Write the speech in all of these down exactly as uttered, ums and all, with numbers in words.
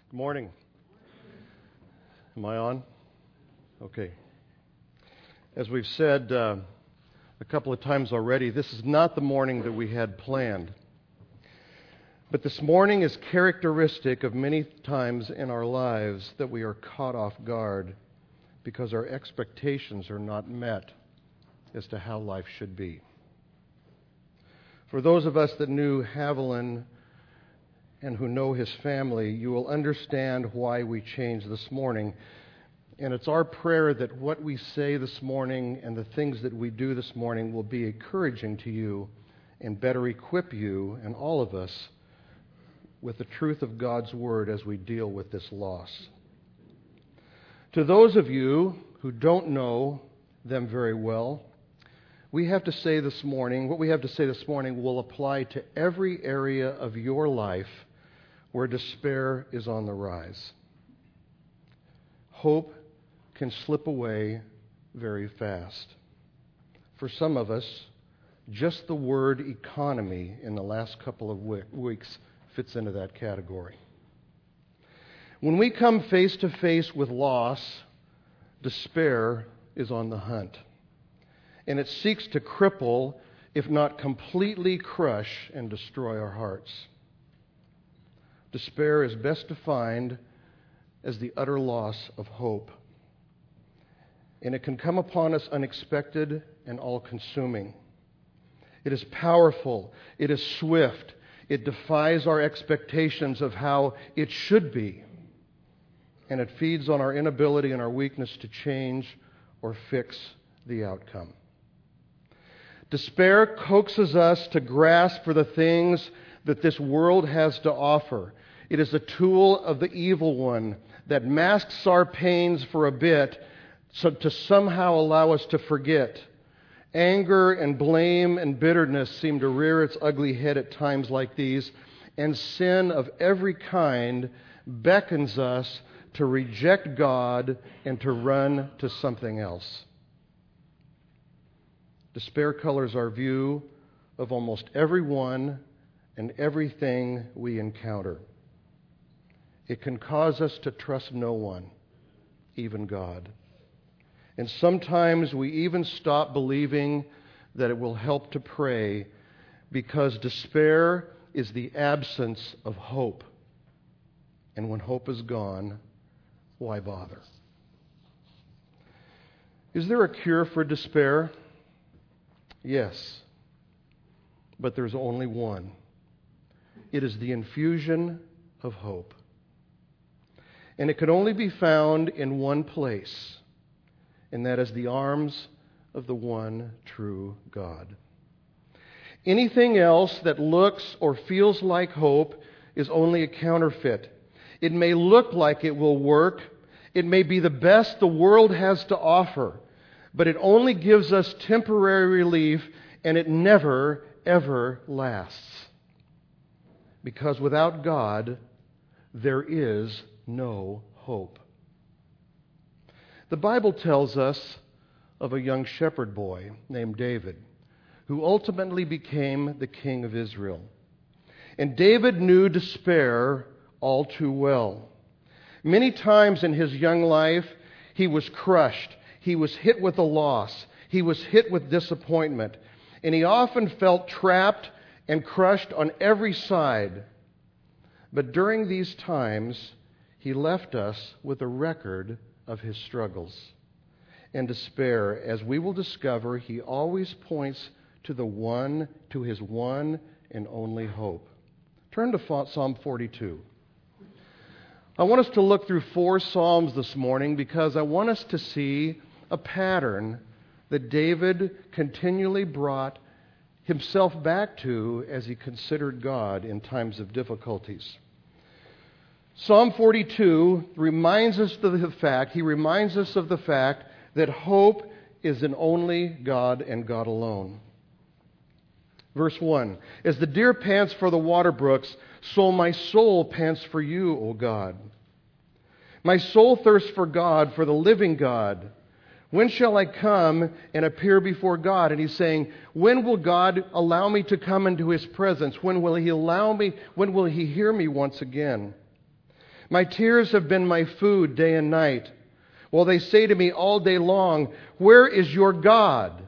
Good morning. Am I on? Okay. As we've said uh, a couple of times already, this is not the morning that we had planned. But this morning is characteristic of many times in our lives that we are caught off guard because our expectations are not met as to how life should be. For those of us that knew Haviland and who know his family, you will understand why we changed this morning. And it's our prayer that what we say this morning and the things that we do this morning will be encouraging to you and better equip you and all of us with the truth of God's Word as we deal with this loss. To those of you who don't know them very well, we have to say this morning, what we have to say this morning will apply to every area of your life where despair is on the rise. Hope can slip away very fast. For some of us, just the word economy in the last couple of weeks fits into that category. When we come face to face with loss, despair is on the hunt. And it seeks to cripple, if not completely crush and destroy our hearts. Despair is best defined as the utter loss of hope. And it can come upon us unexpected and all-consuming. It is powerful. It is swift. It defies our expectations of how it should be. And it feeds on our inability and our weakness to change or fix the outcome. Despair coaxes us to grasp for the things that this world has to offer. It is a tool of the evil one that masks our pains for a bit so to somehow allow us to forget. Anger and blame and bitterness seem to rear its ugly head at times like these, and sin of every kind beckons us to reject God and to run to something else. Despair colors our view of almost everyone and everything we encounter. It can cause us to trust no one, even God. And sometimes we even stop believing that it will help to pray because despair is the absence of hope. And when hope is gone, why bother? Is there a cure for despair? Yes, but there's only one. It is the infusion of hope. And it can only be found in one place, and that is the arms of the one true God. Anything else that looks or feels like hope is only a counterfeit. It may look like it will work. It may be the best the world has to offer, but it only gives us temporary relief, and it never, ever lasts. Because without God, there is no hope. The Bible tells us of a young shepherd boy named David, who ultimately became the king of Israel. And David knew despair all too well. Many times in his young life, he was crushed. He was hit with a loss. He was hit with disappointment. And he often felt trapped and crushed on every side. But during these times, he left us with a record of his struggles and despair. As we will discover, he always points to the one, to his one and only hope. Turn to Psalm forty-two. I want us to look through four Psalms this morning because I want us to see a pattern that David continually brought himself back to as he considered God in times of difficulties. Psalm forty-two reminds us of the fact, he reminds us of the fact that hope is in only God and God alone. Verse one, as the deer pants for the water brooks, so my soul pants for you, O God. My soul thirsts for God, for the living God. When shall I come and appear before God? And he's saying, when will God allow me to come into His presence? When will He allow me? When will He hear me once again? My tears have been my food day and night, while they say to me all day long, where is your God?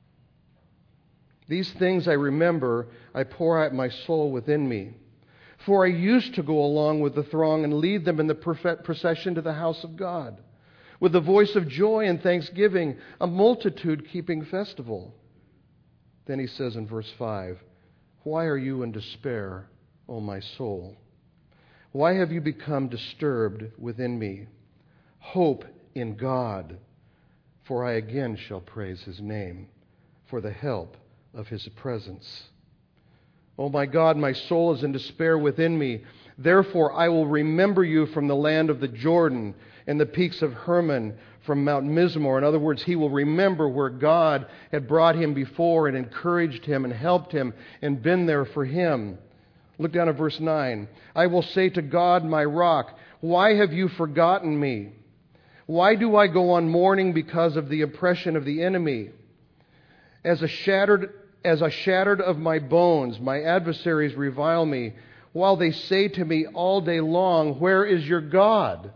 These things I remember, I pour out my soul within me. For I used to go along with the throng and lead them in the procession to the house of God, with the voice of joy and thanksgiving, a multitude keeping festival. Then he says in verse five, why are you in despair, O my soul? Why have you become disturbed within me? Hope in God, for I again shall praise his name, for the help of his presence. O my God, my soul is in despair within me. Therefore I will remember you from the land of the Jordan and the peaks of Hermon, from Mount Mizmor. In other words, he will remember where God had brought him before and encouraged him and helped him and been there for him. Look down at verse nine. I will say to God, my rock, why have you forgotten me? Why do I go on mourning because of the oppression of the enemy? As a shattered, as a shattered of my bones, my adversaries revile me, while they say to me all day long, where is your God?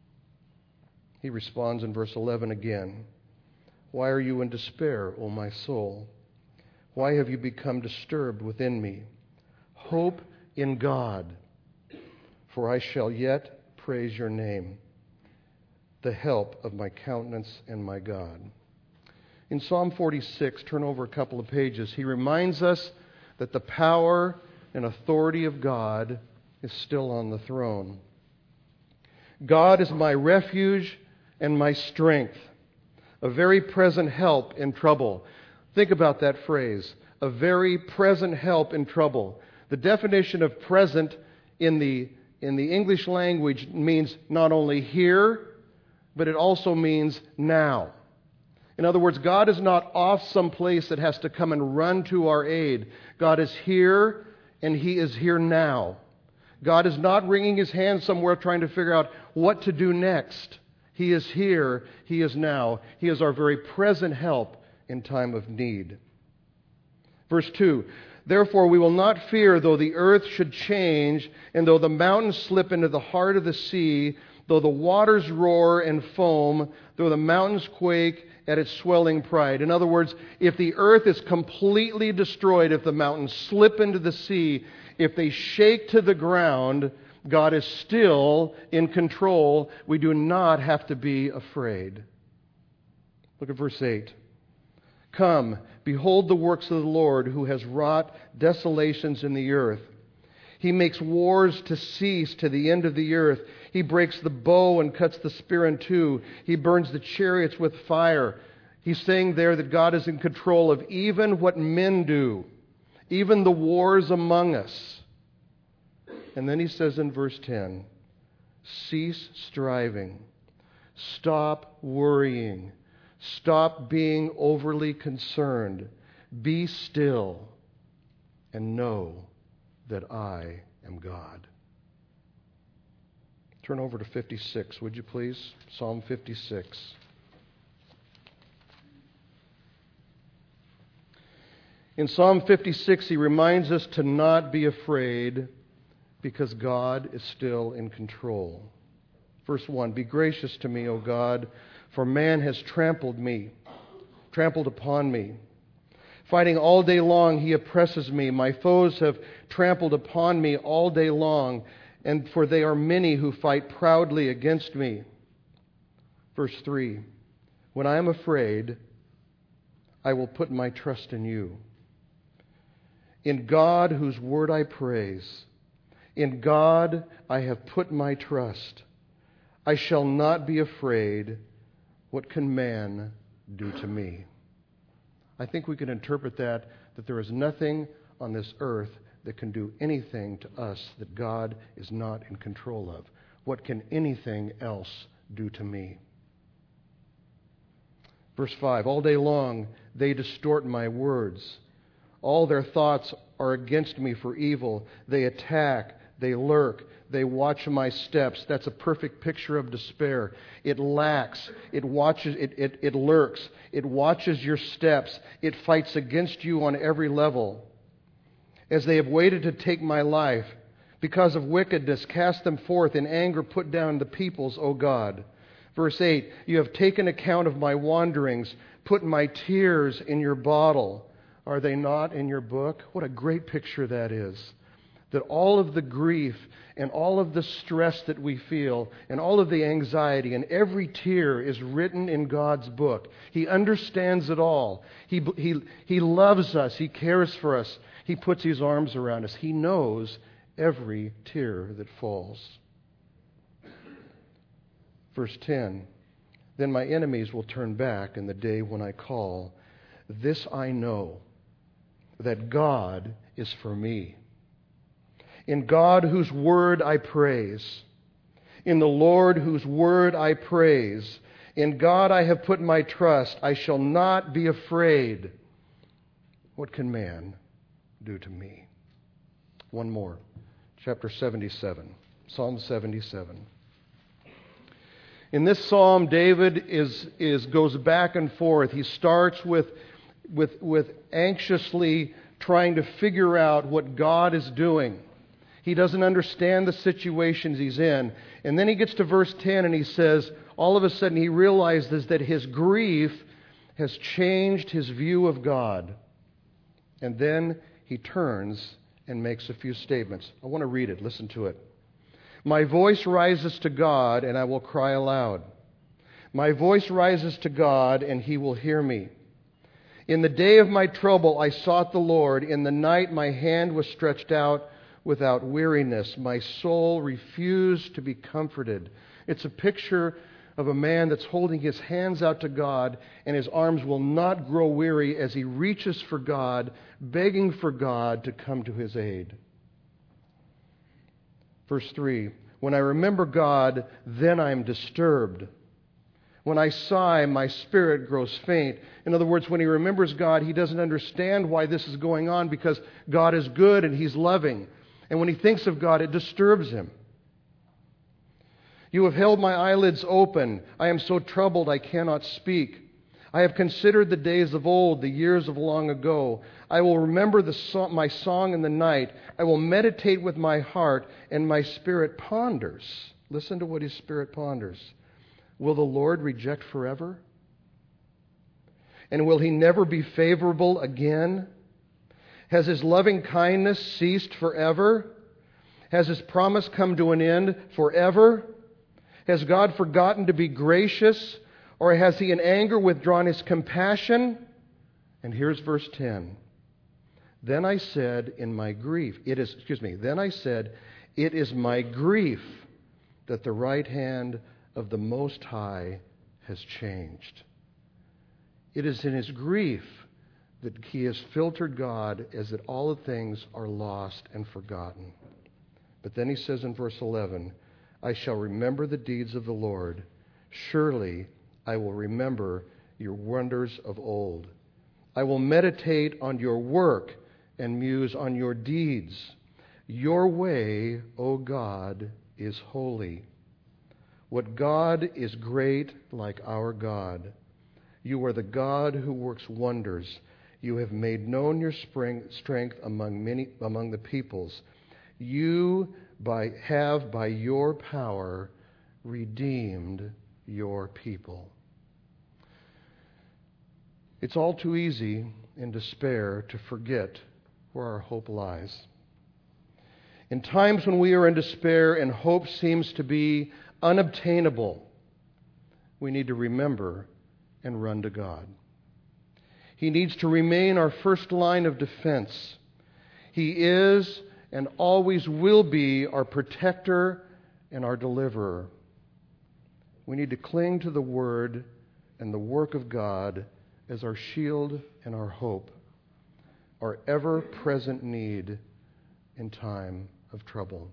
He responds in verse eleven again. Why are you in despair, O my soul? Why have you become disturbed within me? Hope in God, for I shall yet praise your name, the help of my countenance and my God. In Psalm forty-six, turn over a couple of pages, he reminds us that the power and authority of God is still on the throne. God is my refuge and my strength, a very present help in trouble. Think about that phrase, a very present help in trouble. The definition of present in the, in the English language means not only here, but it also means now. In other words, God is not off someplace that has to come and run to our aid. God is here, and he is here now. God is not wringing his hands somewhere trying to figure out what to do next. He is here, he is now. He is our very present help in time of need. Verse two, therefore we will not fear though the earth should change, and though the mountains slip into the heart of the sea, though the waters roar and foam, though the mountains quake at its swelling pride. In other words, if the earth is completely destroyed, if the mountains slip into the sea, if they shake to the ground, God is still in control. We do not have to be afraid. Look at verse eight. Come, behold the works of the Lord, who has wrought desolations in the earth. He makes wars to cease to the end of the earth. He breaks the bow and cuts the spear in two. He burns the chariots with fire. He's saying there that God is in control of even what men do, even the wars among us. And then he says in verse ten, cease striving, stop worrying, stop being overly concerned, be still, and know that I am God. Turn over to fifty-six, would you please? Psalm fifty-six. In Psalm fifty-six, he reminds us to not be afraid because God is still in control. Verse one, be gracious to me, O God, for man has trampled me, trampled upon me. Fighting all day long, he oppresses me. My foes have trampled upon me all day long, and for they are many who fight proudly against me. Verse three, when I am afraid, I will put my trust in you. In God, whose word I praise, in God I have put my trust. I shall not be afraid. What can man do to me? I think we can interpret that, that there is nothing on this earth that can do anything to us that God is not in control of. What can anything else do to me? Verse five, all day long they distort my words. All their thoughts are against me for evil. They attack, they lurk, they watch my steps. That's a perfect picture of despair. It lacks, it watches, it, it, it lurks, it watches your steps, it fights against you on every level. As they have waited to take my life, Because of wickedness, cast them forth. In anger, put down the peoples, O God. Verse eight, you have taken account of my wanderings, put my tears in your bottle. Are they not in your book? What a great picture that is. That all of the grief and all of the stress that we feel and all of the anxiety and every tear is written in God's book. He understands it all. He, he, he loves us. He cares for us. He puts His arms around us. He knows every tear that falls. Verse ten, then my enemies will turn back in the day when I call. This I know, that God is for me. In God whose word I praise. In the Lord whose word I praise. In God I have put my trust. I shall not be afraid. What can man do to me? One more. Chapter seventy-seven. Psalm seventy-seven. In this psalm, David is, is goes back and forth. He starts with, with, with anxiously trying to figure out what God is doing. He doesn't understand the situations he's in. And then he gets to verse ten and he says, all of a sudden he realizes that his grief has changed his view of God. And then he turns and makes a few statements. I want to read it. Listen to it. My voice rises to God, and I will cry aloud. My voice rises to God, and He will hear me. In the day of my trouble, I sought the Lord. In the night, my hand was stretched out without weariness. My soul refused to be comforted. It's a picture of a man that's holding his hands out to God, and his arms will not grow weary as he reaches for God, begging for God to come to his aid. Verse three, when I remember God, then I am disturbed. When I sigh, my spirit grows faint. In other words, when he remembers God, he doesn't understand why this is going on because God is good and He's loving. And when he thinks of God, it disturbs him. You have held my eyelids open. I am so troubled I cannot speak. I have considered the days of old, the years of long ago. I will remember the so- my song in the night. I will meditate with my heart, and my spirit ponders. Listen to what his spirit ponders. Will the Lord reject forever? And will He never be favorable again? Has His loving kindness ceased forever? Has His promise come to an end forever? Has God forgotten to be gracious? Or has He in anger withdrawn His compassion? And here's verse ten. Then I said in my grief, it is, excuse me, then I said, it is my grief that the right hand of the Most High has changed. It is in his grief that he has filtered God as that all the things are lost and forgotten. But then he says in verse eleven, I shall remember the deeds of the Lord. Surely I will remember your wonders of old. I will meditate on your work and muse on your deeds. Your way, O God, is holy. What God is great like our God? You are the God who works wonders. You have made known your strength among many among the peoples. You by, have by your power redeemed your people. It's all too easy in despair to forget where our hope lies. In times when we are in despair and hope seems to be unobtainable, we need to remember and run to God. He needs to remain our first line of defense. He is and always will be our protector and our deliverer. We need to cling to the Word and the work of God as our shield and our hope, our ever-present need in time of trouble.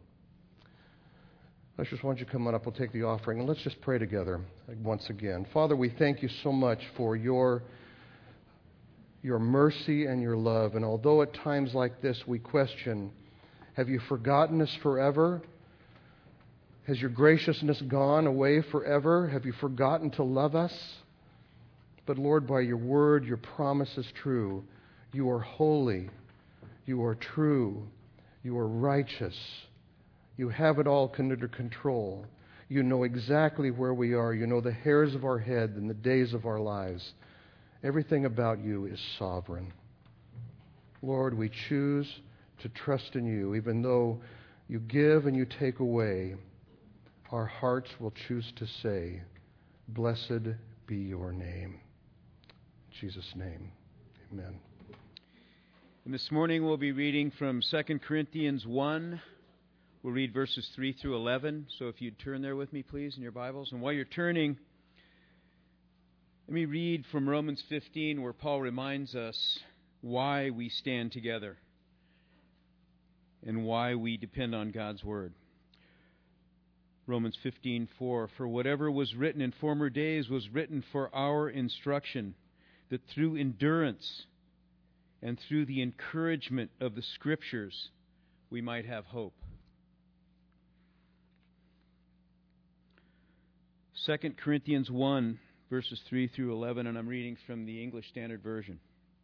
I just want you to come on up. We'll take the offering, and let's just pray together once again. Father, we thank you so much for your, your mercy and your love. And although at times like this we question, have you forgotten us forever? Has your graciousness gone away forever? Have you forgotten to love us? But Lord, by your word, your promise is true. You are holy. You are true. You are righteous. You have it all under control. You know exactly where we are. You know the hairs of our head and the days of our lives. Everything about you is sovereign. Lord, we choose to trust in you. Even though you give and you take away, our hearts will choose to say, blessed be your name. In Jesus' name, amen. And this morning we'll be reading from Second Corinthians one. We'll read verses three through eleven. So if you'd turn there with me, please, in your Bibles. And while you're turning, let me read from Romans fifteen, where Paul reminds us why we stand together and why we depend on God's Word. Romans fifteen four, for whatever was written in former days was written for our instruction, that through endurance and through the encouragement of the Scriptures we might have hope. Second Corinthians one, verses three through eleven, and I'm reading from the English Standard Version.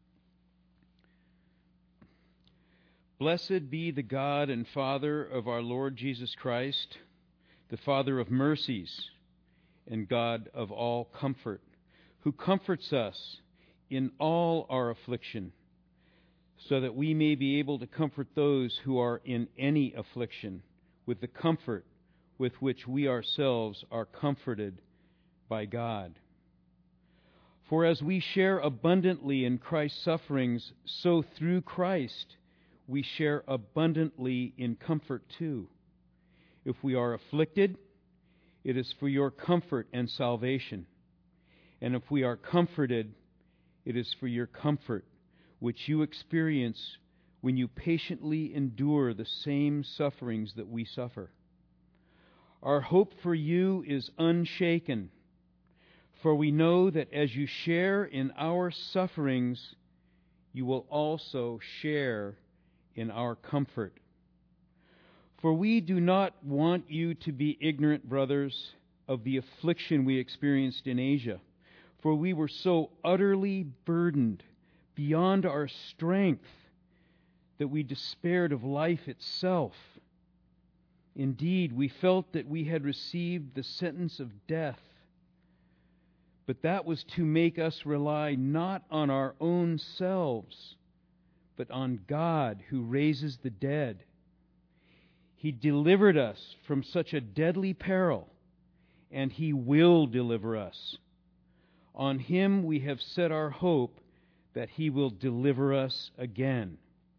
Blessed be the God and Father of our Lord Jesus Christ, the Father of mercies and God of all comfort, who comforts us in all our affliction, so that we may be able to comfort those who are in any affliction with the comfort with which we ourselves are comforted by God. For as we share abundantly in Christ's sufferings, so through Christ we share abundantly in comfort too. If we are afflicted, it is for your comfort and salvation. And if we are comforted, it is for your comfort, which you experience when you patiently endure the same sufferings that we suffer. Our hope for you is unshaken, for we know that as you share in our sufferings, you will also share in our comfort. For we do not want you to be ignorant, brothers, of the affliction we experienced in Asia, for we were so utterly burdened beyond our strength that we despaired of life itself. Indeed, we felt that we had received the sentence of death. But that was to make us rely not on our own selves, but on God who raises the dead. He delivered us from such a deadly peril, and He will deliver us. On Him we have set our hope that He will deliver us again.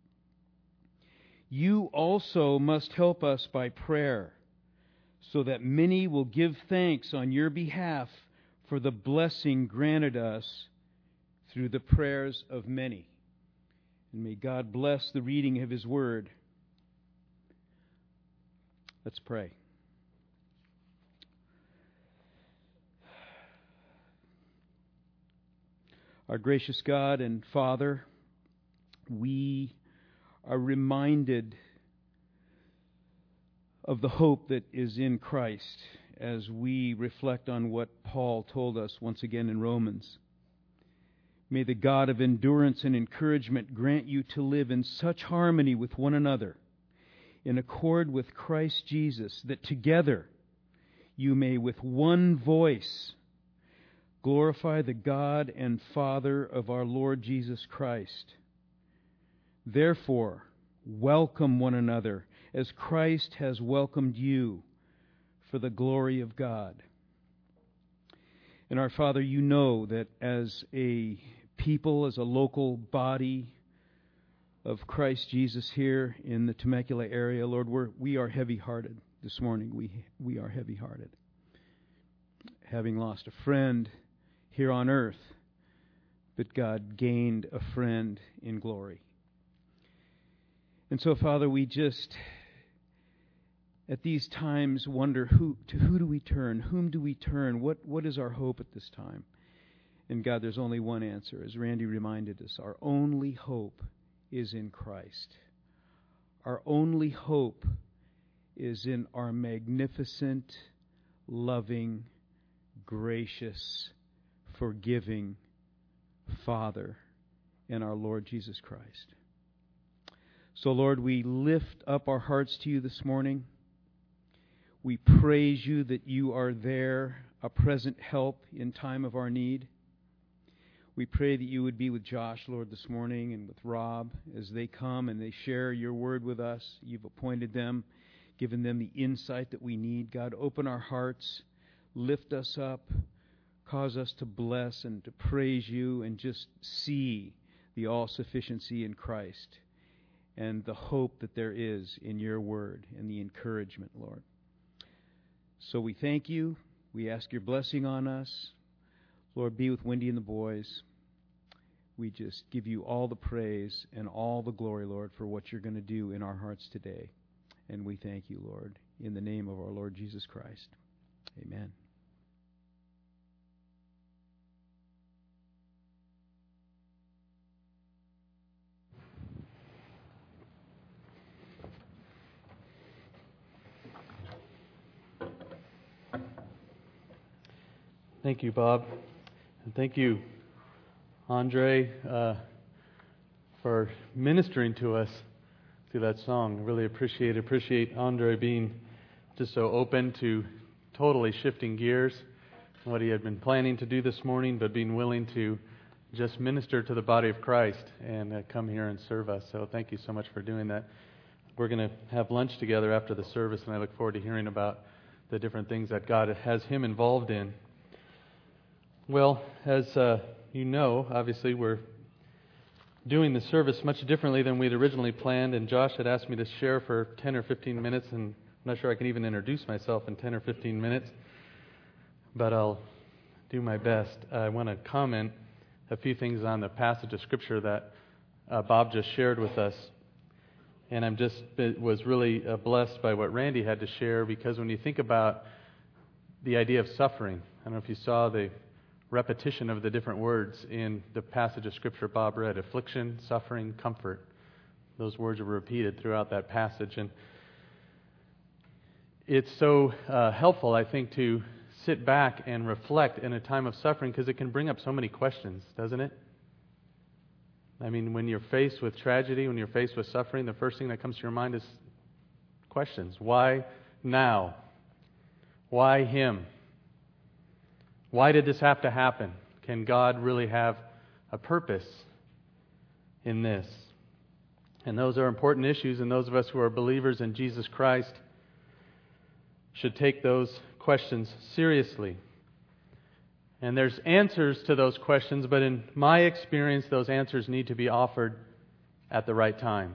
You also must help us by prayer, so that many will give thanks on your behalf for the blessing granted us through the prayers of many. And may God bless the reading of His Word. Let's pray. Our gracious God and Father, we are reminded of the hope that is in Christ as we reflect on what Paul told us once again in Romans. May the God of endurance and encouragement grant you to live in such harmony with one another, in accord with Christ Jesus, that together you may with one voice glorify the God and Father of our Lord Jesus Christ. Therefore, welcome one another as Christ has welcomed you for the glory of God. And our Father, you know that as a people, as a local body of Christ Jesus here in the Temecula area, Lord, we're, we are heavy-hearted this morning. We, we are heavy-hearted. Having lost a friend here on earth, but God gained a friend in glory. And so, Father, we just, at these times, wonder who to who do we turn? Whom do we turn? What What is our hope at this time? And God, there's only one answer. As Randy reminded us, our only hope is in Christ. Our only hope is in our magnificent, loving, gracious, forgiving Father and our Lord Jesus Christ. So, Lord, we lift up our hearts to you this morning. We praise you that you are there, a present help in time of our need. We pray that you would be with Josh, Lord, this morning, and with Rob as they come and they share your word with us. You've appointed them, given them the insight that we need. God, open our hearts, lift us up, cause us to bless and to praise you and just see the all-sufficiency in Christ and the hope that there is in your word and the encouragement, Lord. So we thank you. We ask your blessing on us. Lord, be with Wendy and the boys. We just give you all the praise and all the glory, Lord, for what you're going to do in our hearts today. And we thank you, Lord, in the name of our Lord Jesus Christ. Amen. Thank you, Bob. And thank you, Andre, uh, for ministering to us through that song. I really appreciate appreciate Andre being just so open to totally shifting gears from what he had been planning to do this morning, but being willing to just minister to the body of Christ and uh, come here and serve us. So thank you so much for doing that. We're going to have lunch together after the service, and I look forward to hearing about the different things that God has him involved in. Well, as uh, you know, obviously we're doing the service much differently than we had originally planned, and Josh had asked me to share for ten or fifteen minutes, and I'm not sure I can even introduce myself in ten or fifteen minutes, but I'll do my best. I want to comment a few things on the passage of Scripture that uh, Bob just shared with us, and I'm just was really uh, blessed by what Randy had to share, because when you think about the idea of suffering, I don't know if you saw the repetition of the different words in the passage of Scripture Bob read: affliction, suffering, comfort. Those words are repeated throughout that passage. And it's so uh, helpful, I think, to sit back and reflect in a time of suffering, because it can bring up so many questions, doesn't it? I mean, when you're faced with tragedy, when you're faced with suffering, the first thing that comes to your mind is questions. Why now? Why him? Why did this have to happen? Can God really have a purpose in this? And those are important issues, and those of us who are believers in Jesus Christ should take those questions seriously. And there's answers to those questions, but in my experience, those answers need to be offered at the right time.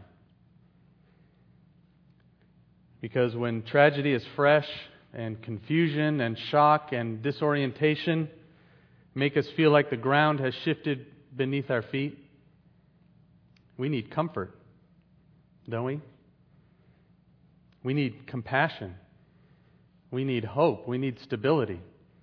Because when tragedy is fresh, and confusion and shock and disorientation make us feel like the ground has shifted beneath our feet, we need comfort, don't we? We need compassion. We need hope. We need stability.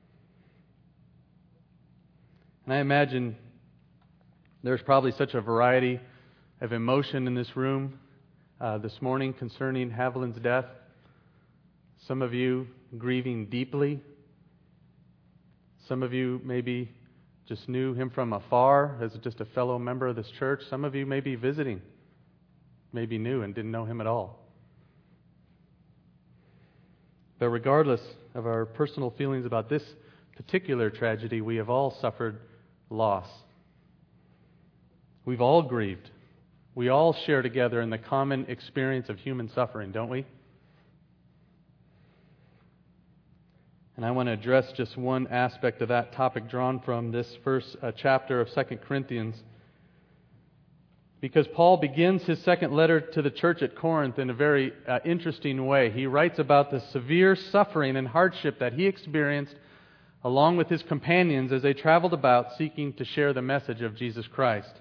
And I imagine there's probably such a variety of emotion in this room uh, this morning concerning Haviland's death. Some of you grieving deeply. Some of you maybe just knew him from afar as just a fellow member of this church. Some of you may be visiting, maybe knew and didn't know him at all. But regardless of our personal feelings about this particular tragedy, we have all suffered loss. We've all grieved. We all share together in the common experience of human suffering, don't we? And I want to address just one aspect of that topic drawn from this first uh, chapter of Second Corinthians. Because Paul begins his second letter to the church at Corinth in a very uh, interesting way. He writes about the severe suffering and hardship that he experienced along with his companions as they traveled about seeking to share the message of Jesus Christ.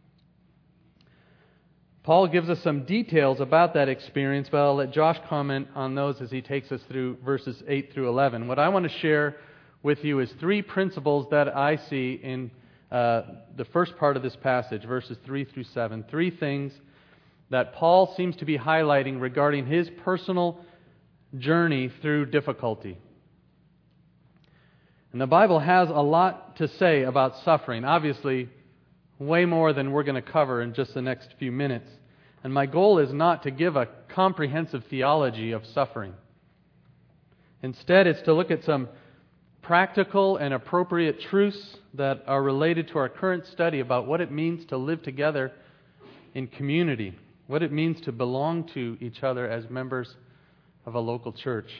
Paul gives us some details about that experience, but I'll let Josh comment on those as he takes us through verses eight through eleven. What I want to share with you is three principles that I see in uh, the first part of this passage, verses three through seven. Three things that Paul seems to be highlighting regarding his personal journey through difficulty. And the Bible has a lot to say about suffering, obviously way more than we're going to cover in just the next few minutes. And my goal is not to give a comprehensive theology of suffering. Instead, it's to look at some practical and appropriate truths that are related to our current study about what it means to live together in community, what it means to belong to each other as members of a local church.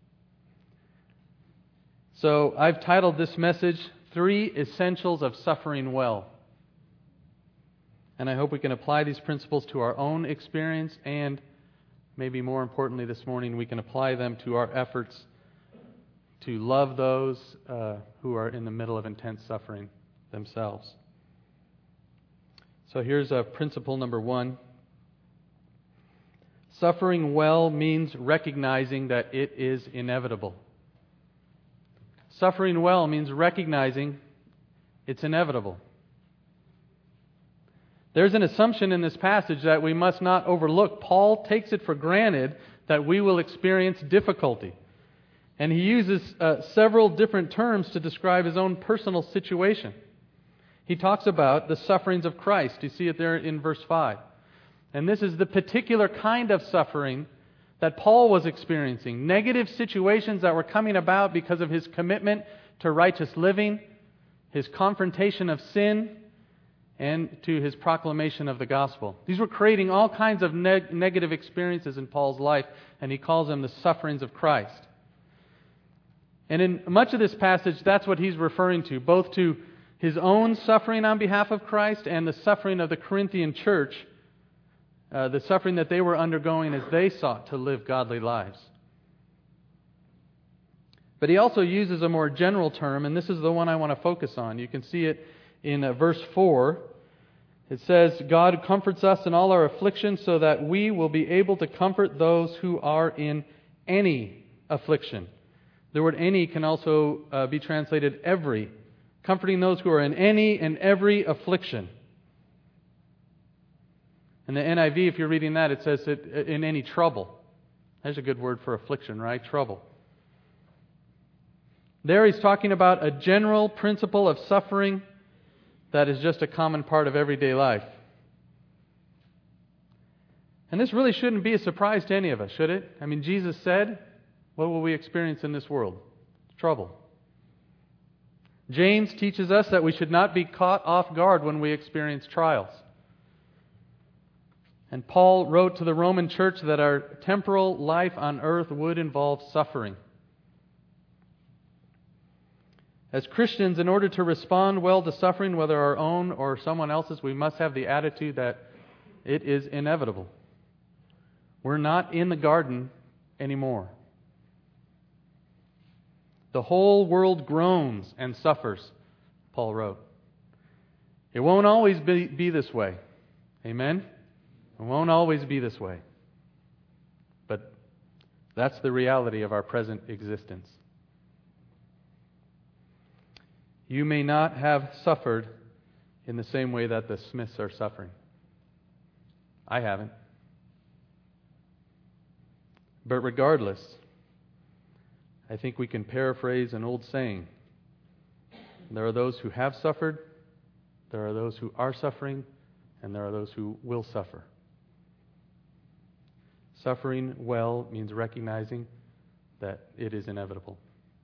So I've titled this message, Three Essentials of Suffering Well. And I hope we can apply these principles to our own experience, and maybe more importantly this morning, we can apply them to our efforts to love those uh, who are in the middle of intense suffering themselves. So here's uh, principle number one. Suffering well means recognizing that it is inevitable. Suffering well means recognizing it's inevitable. There's an assumption in this passage that we must not overlook. Paul takes it for granted that we will experience difficulty. And he uses uh, several different terms to describe his own personal situation. He talks about the sufferings of Christ. You see it there in verse five. And this is the particular kind of suffering that Paul was experiencing. Negative situations that were coming about because of his commitment to righteous living, his confrontation of sin, and to his proclamation of the gospel. These were creating all kinds of neg- negative experiences in Paul's life, and he calls them the sufferings of Christ. And in much of this passage, that's what he's referring to, both to his own suffering on behalf of Christ and the suffering of the Corinthian church, uh, the suffering that they were undergoing as they sought to live godly lives. But he also uses a more general term, and this is the one I want to focus on. You can see it in uh, verse four. It says, God comforts us in all our affliction so that we will be able to comfort those who are in any affliction. The word any can also uh, be translated every, comforting those who are in any and every affliction. In the N I V, if you're reading that, it says it, in any trouble. There's a good word for affliction, right? Trouble. There he's talking about a general principle of suffering that is just a common part of everyday life. And this really shouldn't be a surprise to any of us, should it? I mean, Jesus said, what will we experience in this world? Trouble. James teaches us that we should not be caught off guard when we experience trials. And Paul wrote to the Roman church that our temporal life on earth would involve suffering. As Christians, in order to respond well to suffering, whether our own or someone else's, we must have the attitude that it is inevitable. We're not in the garden anymore. The whole world groans and suffers, Paul wrote. It won't always be, be this way. Amen? It won't always be this way. But that's the reality of our present existence. You may not have suffered in the same way that the Smiths are suffering. I haven't. But regardless, I think we can paraphrase an old saying. There are those who have suffered, there are those who are suffering, and there are those who will suffer. Suffering well means recognizing that it is inevitable.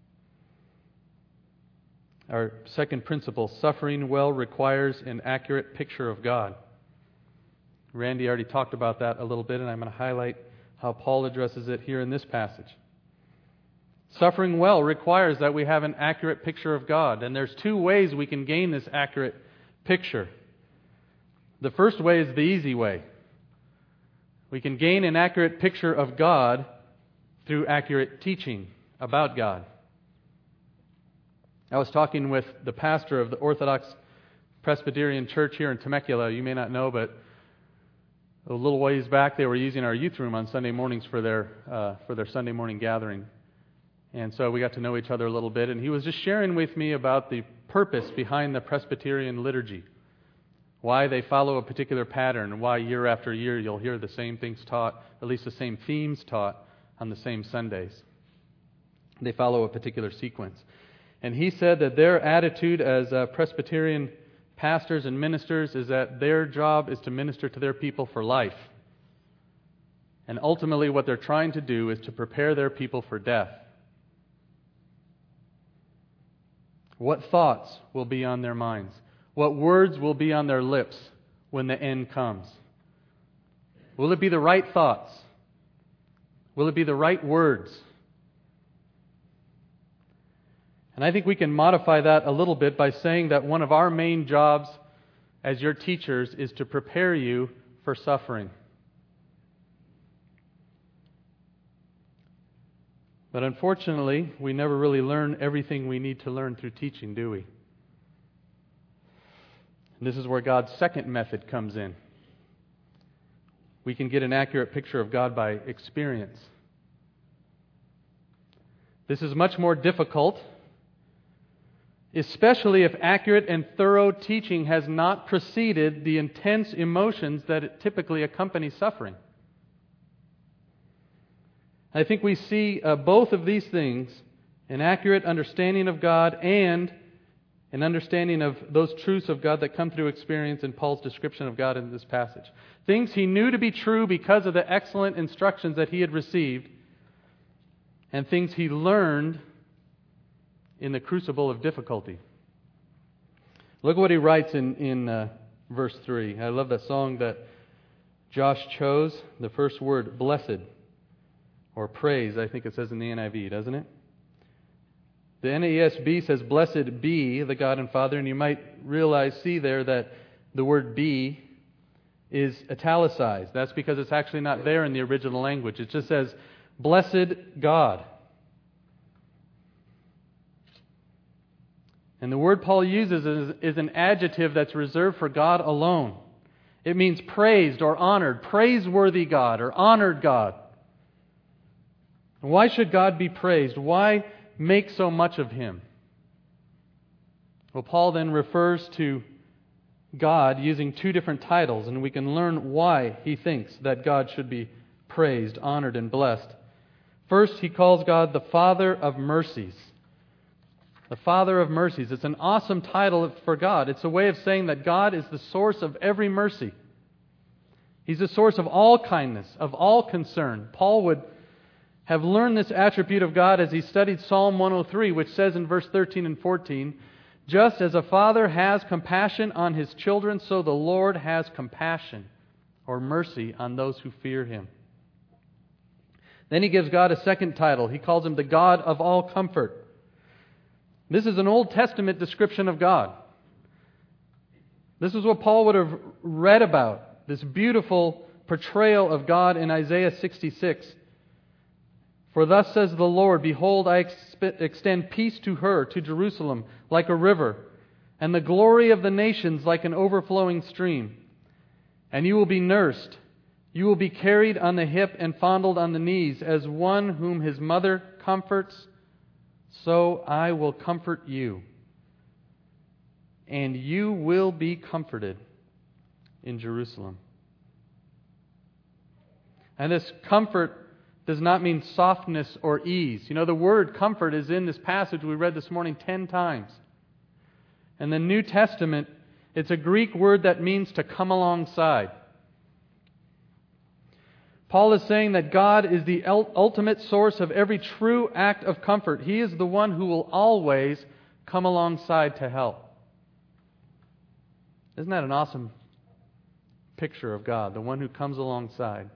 Our second principle, suffering well requires an accurate picture of God. Randy already talked about that a little bit, and I'm going to highlight how Paul addresses it here in this passage. Suffering well requires that we have an accurate picture of God, and there's two ways we can gain this accurate picture. The first way is the easy way. We can gain an accurate picture of God through accurate teaching about God. I was talking with the pastor of the Orthodox Presbyterian Church here in Temecula. You may not know, but a little ways back they were using our youth room on Sunday mornings for their uh, for their Sunday morning gathering. And so we got to know each other a little bit, and he was just sharing with me about the purpose behind the Presbyterian liturgy, why they follow a particular pattern, and why year after year you'll hear the same things taught, at least the same themes taught on the same Sundays. They follow a particular sequence. And he said that their attitude as uh, Presbyterian pastors and ministers is that their job is to minister to their people for life. And ultimately what they're trying to do is to prepare their people for death. What thoughts will be on their minds? What words will be on their lips when the end comes? Will it be the right thoughts? Will it be the right words? And I think we can modify that a little bit by saying that one of our main jobs as your teachers is to prepare you for suffering. But unfortunately, we never really learn everything we need to learn through teaching, do we? And this is where God's second method comes in. We can get an accurate picture of God by experience. This is much more difficult, especially if accurate and thorough teaching has not preceded the intense emotions that typically accompany suffering. I think we see uh, both of these things, an accurate understanding of God and an understanding of those truths of God that come through experience in Paul's description of God in this passage. Things he knew to be true because of the excellent instructions that he had received, and things he learned in the crucible of difficulty. Look at what he writes in, in uh, verse three. I love that song that Josh chose. The first word, blessed, or praise, I think it says in the N I V, doesn't it? The N A S B says, blessed be the God and Father, and you might realize, see there, that the word be is italicized. That's because it's actually not there in the original language. It just says, blessed God. And the word Paul uses is, is an adjective that's reserved for God alone. It means praised or honored, praiseworthy God or honored God. Why should God be praised? Why make so much of Him? Well, Paul then refers to God using two different titles, and we can learn why he thinks that God should be praised, honored, and blessed. First, he calls God the Father of mercies. The Father of mercies. It's an awesome title for God. It's a way of saying that God is the source of every mercy. He's the source of all kindness, of all concern. Paul would have learned this attribute of God as he studied Psalm one oh three, which says in verse thirteen and fourteen, just as a father has compassion on his children, so the Lord has compassion or mercy on those who fear Him. Then he gives God a second title. He calls Him the God of all comfort. This is an Old Testament description of God. This is what Paul would have read about, this beautiful portrayal of God in Isaiah sixty-six. For thus says the Lord, behold, I exp- extend peace to her, to Jerusalem, like a river, and the glory of the nations like an overflowing stream. And you will be nursed, you will be carried on the hip and fondled on the knees, as one whom his mother comforts, so I will comfort you. And you will be comforted in Jerusalem. And this comfort does not mean softness or ease. You know, the word comfort is in this passage we read this morning ten times. In the New Testament, it's a Greek word that means to come alongside. Paul is saying that God is the ultimate source of every true act of comfort. He is the one who will always come alongside to help. Isn't that an awesome picture of God, the one who comes alongside?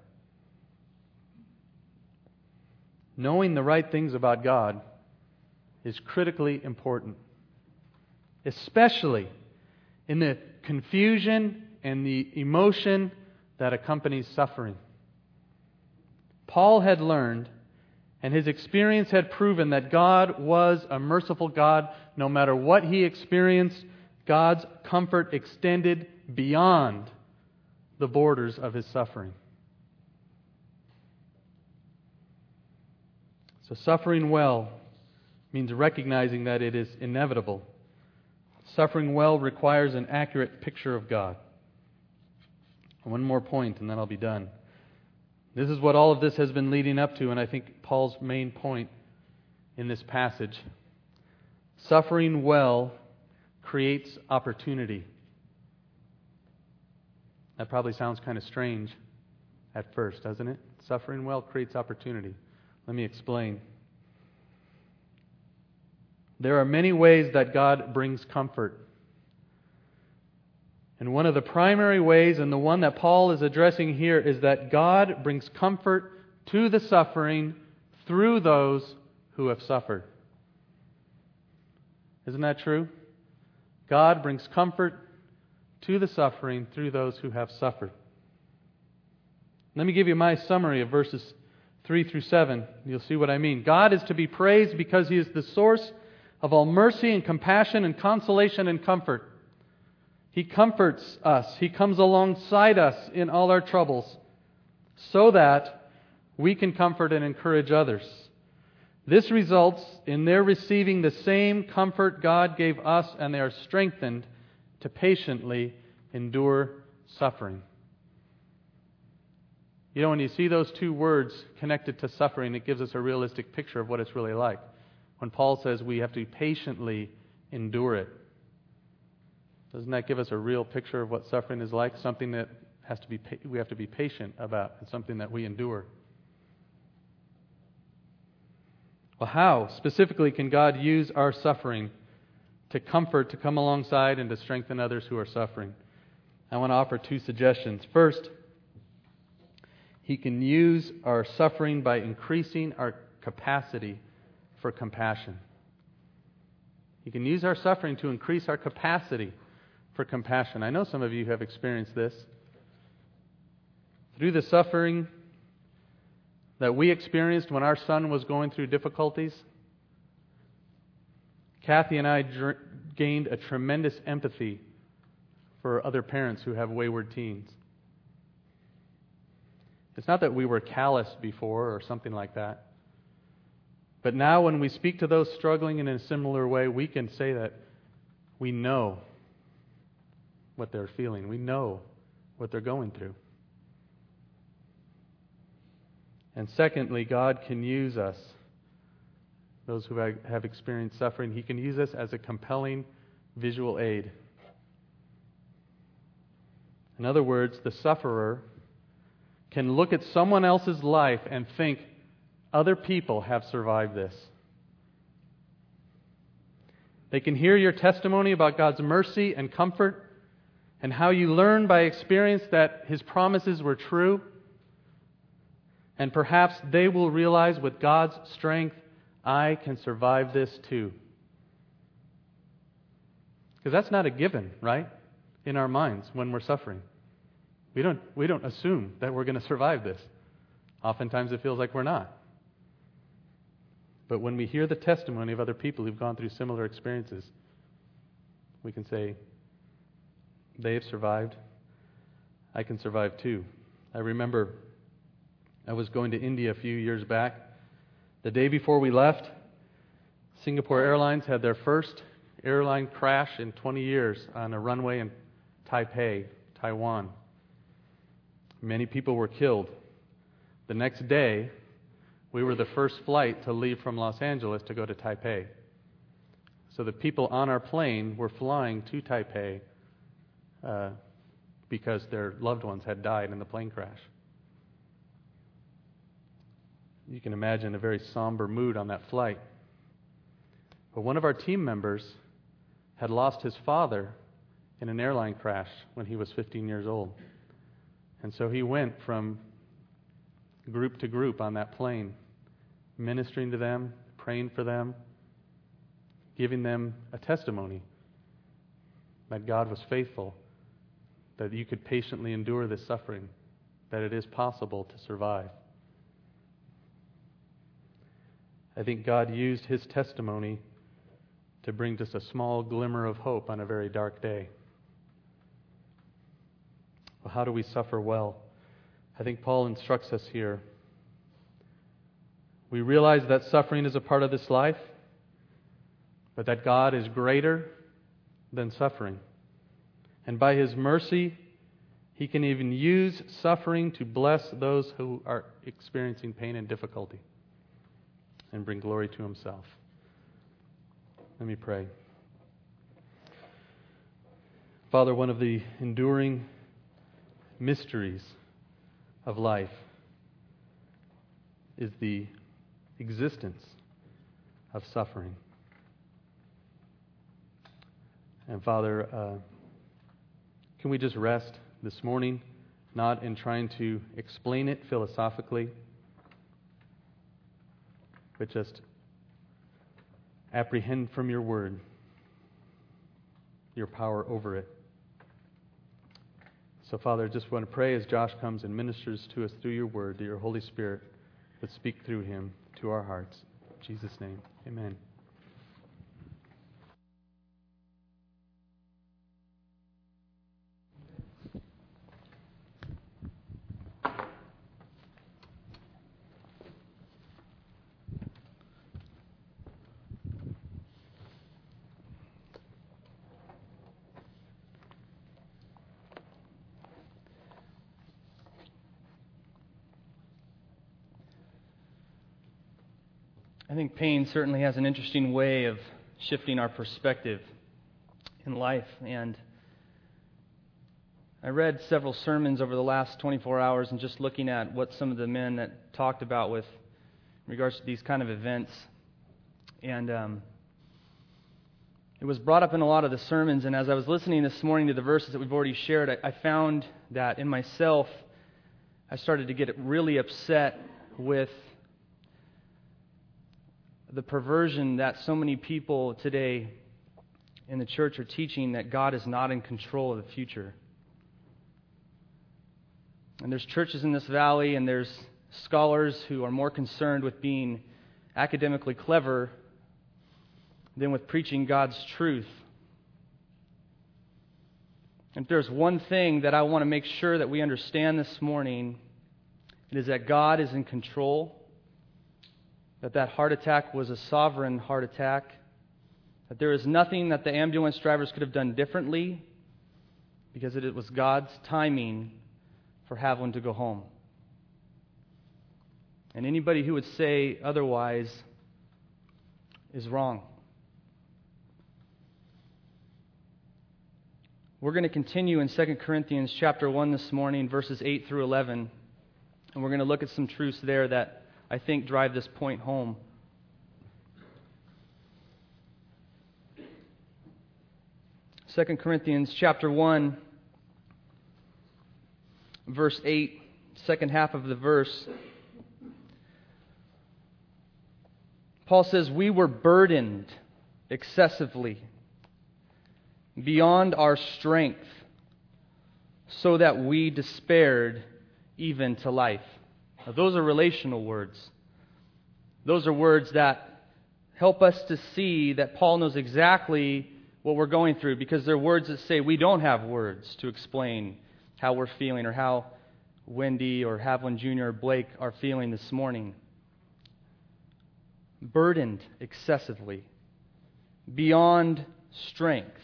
Knowing the right things about God is critically important, especially in the confusion and the emotion that accompanies suffering. Paul had learned, and his experience had proven, that God was a merciful God. No matter what he experienced, God's comfort extended beyond the borders of his suffering. So suffering well means recognizing that it is inevitable. Suffering well requires an accurate picture of God. One more point, and then I'll be done. This is what all of this has been leading up to, and I think Paul's main point in this passage. Suffering well creates opportunity. That probably sounds kind of strange at first, doesn't it? Suffering well creates opportunity. Let me explain. there are many ways that God brings comfort. And one of the primary ways, and the one that Paul is addressing here, is that God brings comfort to the suffering through those who have suffered. Isn't that true? God brings comfort to the suffering through those who have suffered. Let me give you my summary of verses three through seven. You'll see what I mean. God is to be praised because He is the source of all mercy and compassion and consolation and comfort. He comforts us. He comes alongside us in all our troubles so that we can comfort and encourage others. This results in their receiving the same comfort God gave us, and they are strengthened to patiently endure suffering. You know, when you see those two words connected to suffering, it gives us a realistic picture of what it's really like. When Paul says we have to patiently endure it, doesn't that give us a real picture of what suffering is like? Something that has to be we have to be patient about, and something that we endure. Well, how specifically can God use our suffering to comfort, to come alongside, and to strengthen others who are suffering? I want to offer two suggestions. First, He can use our suffering by increasing our capacity for compassion. He can use our suffering to increase our capacity for compassion. I know some of you have experienced this. Through the suffering that we experienced when our son was going through difficulties, Kathy and I dr- gained a tremendous empathy for other parents who have wayward teens. It's not that we were callous before or something like that. But now when we speak to those struggling in a similar way, we can say that we know what they're feeling. We know what they're going through. And secondly, God can use us, those who have experienced suffering, He can use us as a compelling visual aid. In other words, the sufferer can look at someone else's life and think, other people have survived this. They can hear your testimony about God's mercy and comfort and how you learn by experience that His promises were true. And perhaps they will realize with God's strength, I can survive this too. Because that's not a given, right? In our minds when we're suffering. We don't, we don't assume that we're going to survive this. Oftentimes it feels like we're not. But when we hear the testimony of other people who've gone through similar experiences, we can say, they have survived. I can survive too. I remember I was going to India a few years back. The day before we left, Singapore Airlines had their first airline crash in twenty years on a runway in Taipei, Taiwan. Many people were killed. The next day, we were the first flight to leave from Los Angeles to go to Taipei. So the people on our plane were flying to Taipei uh, because their loved ones had died in the plane crash. You can imagine a very somber mood on that flight. But one of our team members had lost his father in an airline crash when he was fifteen years old. And so he went from group to group on that plane, ministering to them, praying for them, giving them a testimony that God was faithful, that you could patiently endure this suffering, that it is possible to survive. I think God used his testimony to bring just a small glimmer of hope on a very dark day. Well, how do we suffer well? I think Paul instructs us here. We realize that suffering is a part of this life, but that God is greater than suffering. And by His mercy, He can even use suffering to bless those who are experiencing pain and difficulty and bring glory to Himself. Let me pray. Father, one of the enduring mysteries of life is the existence of suffering. And Father, uh, can we just rest this morning, not in trying to explain it philosophically, but just apprehend from your word your power over it. So, Father, I just want to pray as Josh comes and ministers to us through your word, that your Holy Spirit would speak through him to our hearts. In Jesus' name, amen. I think pain certainly has an interesting way of shifting our perspective in life. And I read several sermons over the last twenty-four hours and just looking at what some of the men that talked about with regards to these kind of events. And um, it was brought up in a lot of the sermons. And as I was listening this morning to the verses that we've already shared, I, I found that in myself, I started to get really upset with the perversion that so many people today in the church are teaching, that God is not in control of the future. And there's churches in this valley, and there's scholars who are more concerned with being academically clever than with preaching God's truth. And if there's one thing that I want to make sure that we understand this morning, it is that God is in control. That that heart attack was a sovereign heart attack, that there is nothing that the ambulance drivers could have done differently, because it was God's timing for Havlin to go home. And anybody who would say otherwise is wrong. We're going to continue in Second Corinthians chapter one this morning, verses eight through eleven, and we're going to look at some truths there that I think drive this point home. Second Corinthians chapter one, verse eight, second half of the verse. Paul says, "We were burdened excessively, beyond our strength, so that we despaired even to life." Now, those are relational words. Those are words that help us to see that Paul knows exactly what we're going through, because they're words that say we don't have words to explain how we're feeling or how Wendy or Havlin Junior or Blake are feeling this morning. Burdened excessively, beyond strength,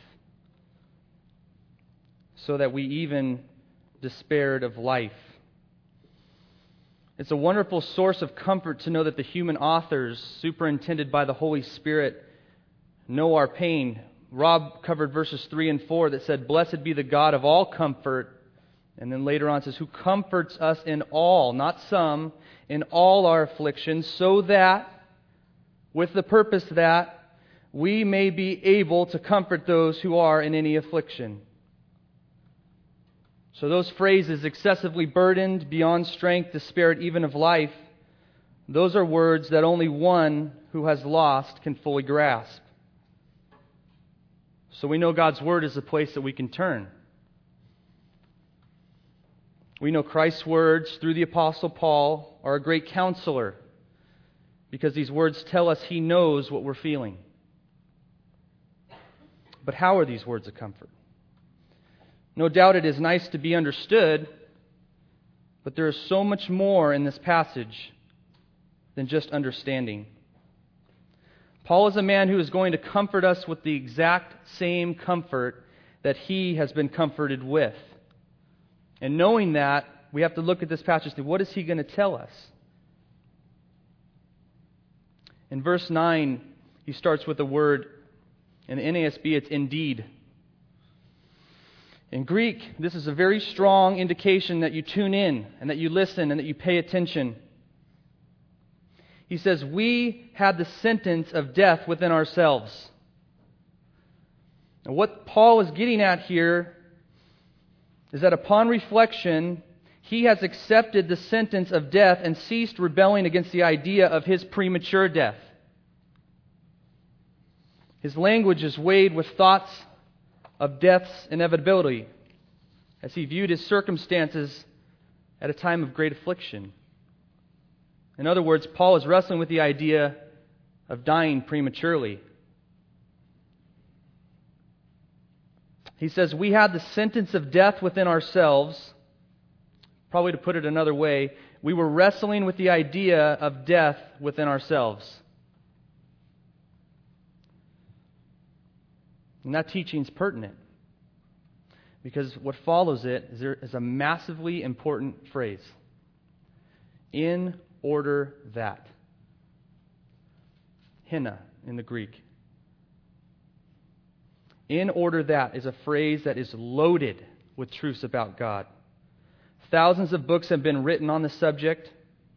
so that we even despaired of life. It's a wonderful source of comfort to know that the human authors, superintended by the Holy Spirit, know our pain. Rob covered verses three and four that said, "Blessed be the God of all comfort." And then later on it says, "Who comforts us in all," not some, "in all our afflictions, so that," with the purpose that, "we may be able to comfort those who are in any affliction." So those phrases, excessively burdened, beyond strength, despaired even of life, those are words that only one who has lost can fully grasp. So we know God's Word is a place that we can turn. We know Christ's words through the Apostle Paul are a great counselor, because these words tell us He knows what we're feeling. But how are these words a comfort? No doubt it is nice to be understood, but there is so much more in this passage than just understanding. Paul is a man who is going to comfort us with the exact same comfort that he has been comforted with. And knowing that, we have to look at this passage and say, what is he going to tell us? In verse nine, he starts with a word. In the N A S B, it's indeed. In Greek, this is a very strong indication that you tune in and that you listen and that you pay attention. He says, we had the sentence of death within ourselves. And what Paul is getting at here is that upon reflection, he has accepted the sentence of death and ceased rebelling against the idea of his premature death. His language is weighed with thoughts of death's inevitability, as he viewed his circumstances at a time of great affliction. In other words, Paul is wrestling with the idea of dying prematurely. He says, we had the sentence of death within ourselves. Probably to put it another way, we were wrestling with the idea of death within ourselves. And that teaching is pertinent, because what follows it is, there is a massively important phrase. In order that. Hina in the Greek. In order that is a phrase that is loaded with truths about God. Thousands of books have been written on the subject.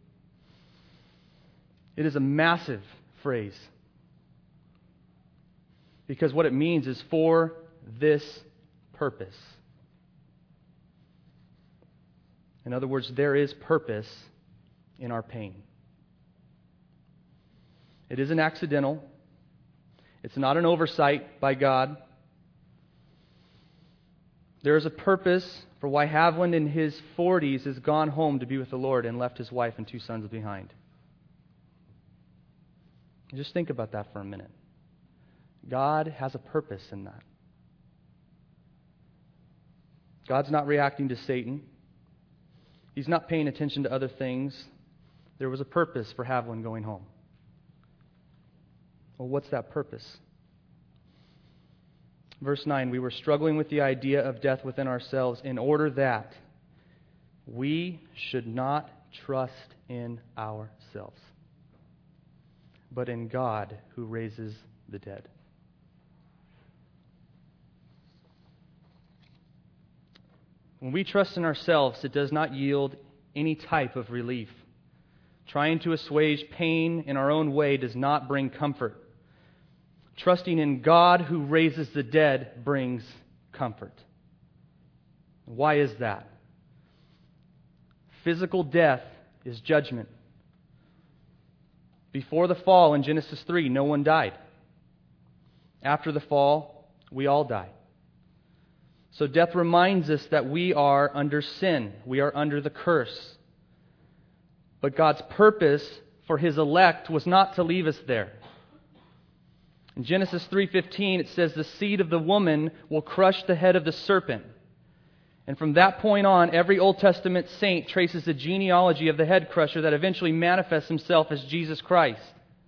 It is a massive phrase, because what it means is for this purpose. In other words, there is purpose in our pain. It isn't accidental. It's not an oversight by God. There is a purpose for why Havland in his forties has gone home to be with the Lord and left his wife and two sons behind. Just think about that for a minute. God has a purpose in that. God's not reacting to Satan. He's not paying attention to other things. There was a purpose for Havland going home. Well, what's that purpose? Verse nine, we were struggling with the idea of death within ourselves in order that we should not trust in ourselves, but in God who raises the dead. When we trust in ourselves, it does not yield any type of relief. Trying to assuage pain in our own way does not bring comfort. Trusting in God who raises the dead brings comfort. Why is that? Physical death is judgment. Before the fall in Genesis three, no one died. After the fall, we all die. So death reminds us that we are under sin. We are under the curse. But God's purpose for His elect was not to leave us there. In Genesis three fifteen, it says, the seed of the woman will crush the head of the serpent. And from that point on, every Old Testament saint traces the genealogy of the head crusher that eventually manifests himself as Jesus Christ.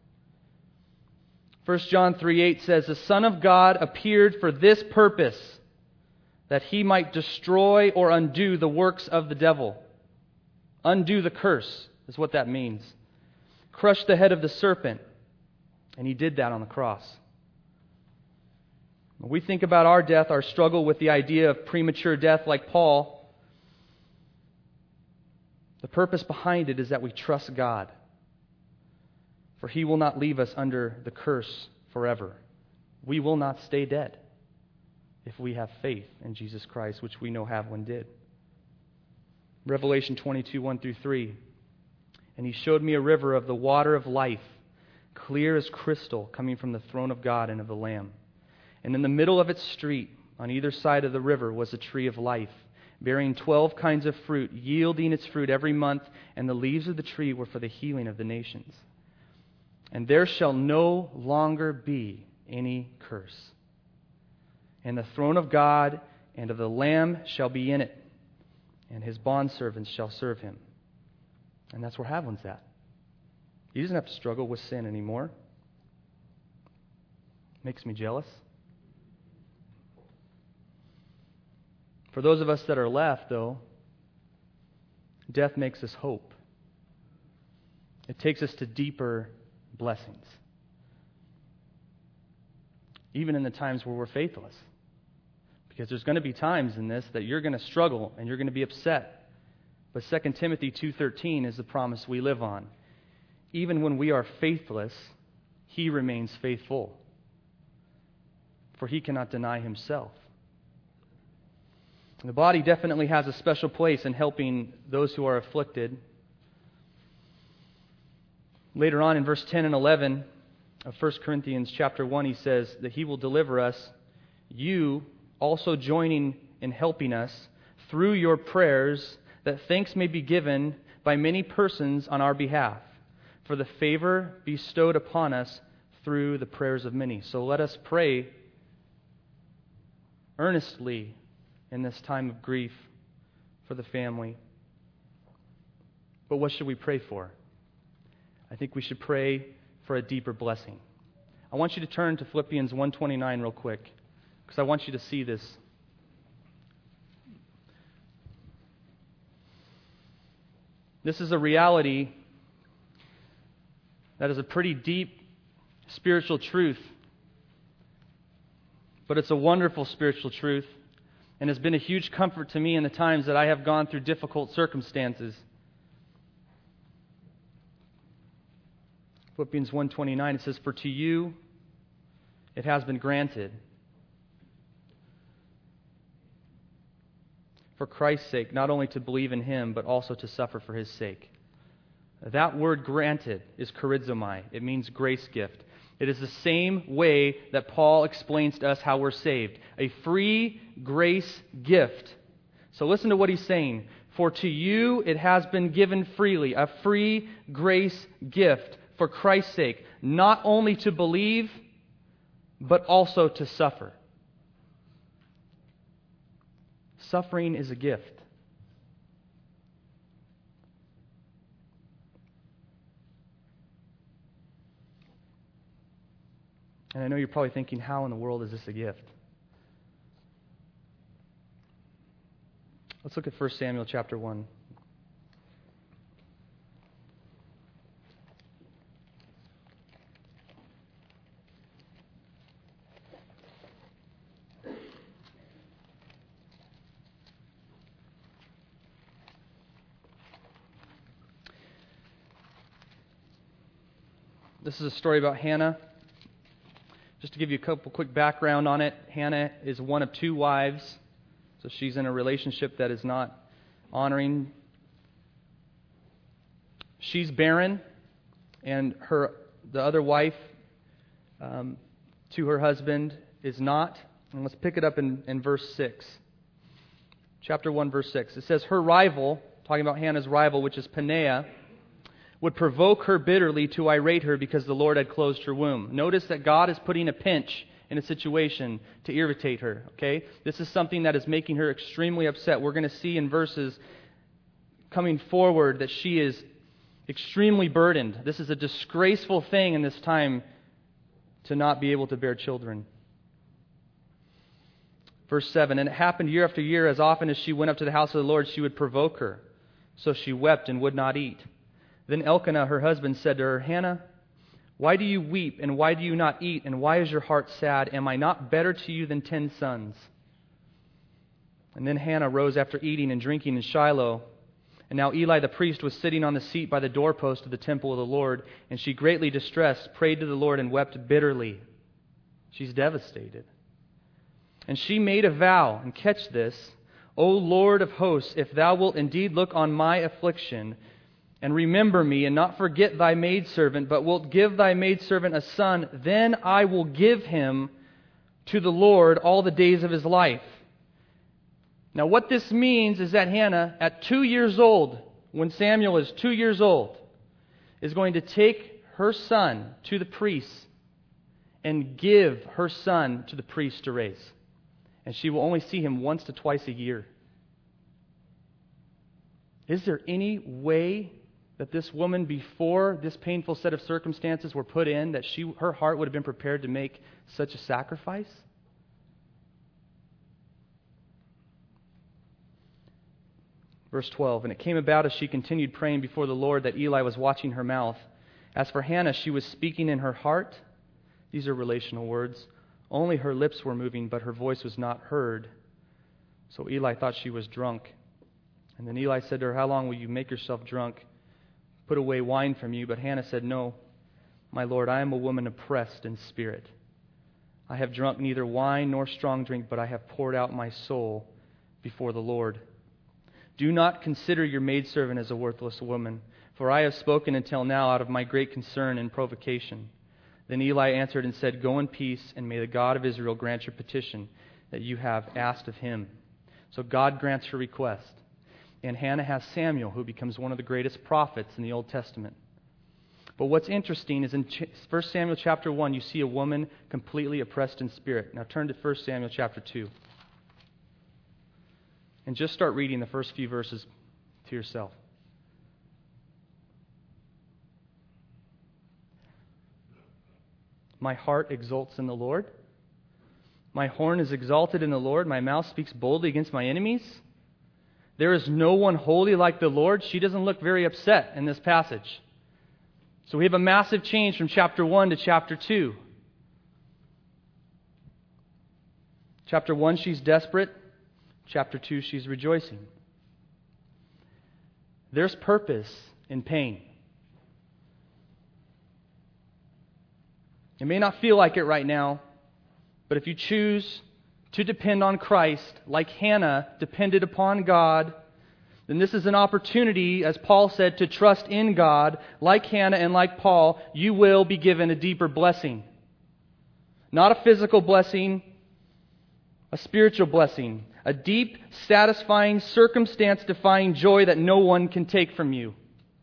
First John three eight says, the Son of God appeared for this purpose, that He might destroy or undo the works of the devil. Undo the curse is what that means. Crush the head of the serpent. And He did that on the cross. When we think about our death, our struggle with the idea of premature death like Paul, the purpose behind it is that we trust God. For He will not leave us under the curse forever. We will not stay dead if we have faith in Jesus Christ, which we know Havland did. Revelation twenty-two, one through three. And He showed me a river of the water of life, clear as crystal, coming from the throne of God and of the Lamb. And in the middle of its street, on either side of the river, was a tree of life, bearing twelve kinds of fruit, yielding its fruit every month, and the leaves of the tree were for the healing of the nations. And there shall no longer be any curse. And the throne of God and of the Lamb shall be in it, and His bondservants shall serve Him. And that's where Havland's at. He doesn't have to struggle with sin anymore. Makes me jealous. For those of us that are left, though, death makes us hope. It takes us to deeper blessings. Even in the times where we're faithless. Because there's going to be times in this that you're going to struggle and you're going to be upset. But Second Timothy two thirteen is the promise we live on. Even when we are faithless, He remains faithful. for he cannot deny himself. The body definitely has a special place in helping those who are afflicted. Later on in verse ten and eleven of First Corinthians chapter one, he says that he will deliver us, you also joining in helping us through your prayers, that thanks may be given by many persons on our behalf, for the favor bestowed upon us through the prayers of many. So let us pray earnestly in this time of grief for the family. But what should we pray for? I think we should pray for a deeper blessing. I want you to turn to Philippians one twenty-nine real quick, because I want you to see this. This is a reality that is a pretty deep spiritual truth, but it's a wonderful spiritual truth, and has been a huge comfort to me in the times that I have gone through difficult circumstances. Philippians one twenty-nine, it says, for to you it has been granted, for Christ's sake, not only to believe in Him, but also to suffer for His sake. That word granted is charizomai. It means grace gift. It is the same way that Paul explains to us how we're saved. A free grace gift. So listen to what he's saying. For to you it has been given freely, a free grace gift for Christ's sake, not only to believe, but also to suffer. Suffering is a gift. And I know you're probably thinking, how in the world is this a gift? Let's look at First Samuel chapter one. This is a story about Hannah. Just to give you a couple quick background on it, Hannah is one of two wives, so she's in a relationship that is not honoring. She's barren, and her the other wife um, to her husband is not. And let's pick it up in, in verse six. Chapter one, verse six. It says, her rival, talking about Hannah's rival, which is Peninnah, would provoke her bitterly to irate her because the Lord had closed her womb. Notice that God is putting a pinch in a situation to irritate her. Okay, this is something that is making her extremely upset. We're going to see in verses coming forward that she is extremely burdened. This is a disgraceful thing in this time to not be able to bear children. Verse seven, and it happened year after year, as often as she went up to the house of the Lord, she would provoke her. So she wept and would not eat. Then Elkanah, her husband, said to her, Hannah, why do you weep, and why do you not eat, and why is your heart sad? Am I not better to you than ten sons? And then Hannah rose after eating and drinking in Shiloh. And now Eli the priest was sitting on the seat by the doorpost of the temple of the Lord, and she, greatly distressed, prayed to the Lord and wept bitterly. She's devastated. And she made a vow, and catch this, O Lord of hosts, if thou wilt indeed look on my affliction, and remember me, and not forget thy maidservant, but wilt give thy maidservant a son, then I will give him to the Lord all the days of his life. Now what this means is that Hannah, at two years old, when Samuel is two years old, is going to take her son to the priest and give her son to the priest to raise. And she will only see him once to twice a year. Is there any way that this woman, before this painful set of circumstances were put in, that she, her heart would have been prepared to make such a sacrifice? Verse twelve, and it came about as she continued praying before the Lord that Eli was watching her mouth. As for Hannah, she was speaking in her heart. These are relational words. Only her lips were moving, but her voice was not heard. So Eli thought she was drunk. And then Eli said to her, how long will you make yourself drunk? Put away wine from you. But Hannah said, no, my Lord, I am a woman oppressed in spirit. I have drunk neither wine nor strong drink, but I have poured out my soul before the Lord. Do not consider your maidservant as a worthless woman, for I have spoken until now out of my great concern and provocation. Then Eli answered and said, Go in peace, and may the God of Israel grant your petition that you have asked of him. So God grants her request. And Hannah has Samuel, who becomes one of the greatest prophets in the Old Testament. But what's interesting is in First Samuel chapter one, you see a woman completely oppressed in spirit. Now turn to First Samuel chapter two. And just start reading the first few verses to yourself. My heart exults in the Lord. My horn is exalted in the Lord. My mouth speaks boldly against my enemies. There is no one holy like the Lord. She doesn't look very upset in this passage. So we have a massive change from chapter one to chapter two. Chapter one, she's desperate. Chapter two, she's rejoicing. There's purpose in pain. It may not feel like it right now, but if you choose to depend on Christ, like Hannah depended upon God, then this is an opportunity, as Paul said, to trust in God. Like Hannah and like Paul, you will be given a deeper blessing. Not a physical blessing, a spiritual blessing. A deep, satisfying, circumstance-defying joy that no one can take from you.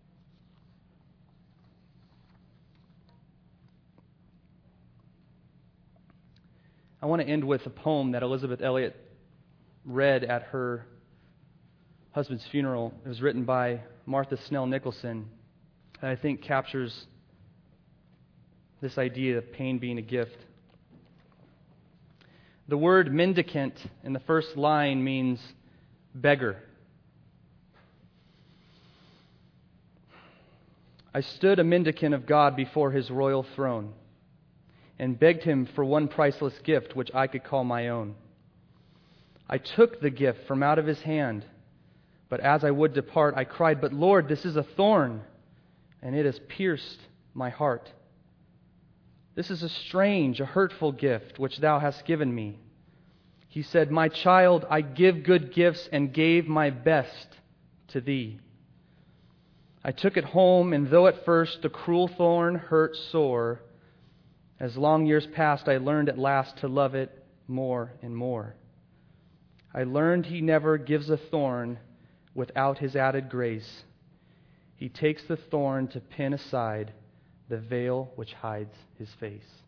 I want to end with a poem that Elizabeth Elliot read at her husband's funeral. It was written by Martha Snell Nicholson, that I think captures this idea of pain being a gift. The word mendicant in the first line means beggar. I stood a mendicant of God before his royal throne, and begged him for one priceless gift which I could call my own. I took the gift from out of his hand, but as I would depart, I cried, But Lord, this is a thorn, and it has pierced my heart. This is a strange, a hurtful gift which thou hast given me. He said, My child, I give good gifts and gave my best to thee. I took it home, and though at first the cruel thorn hurt sore, as long years passed, I learned at last to love it more and more. I learned he never gives a thorn without his added grace. He takes the thorn to pin aside the veil which hides his face.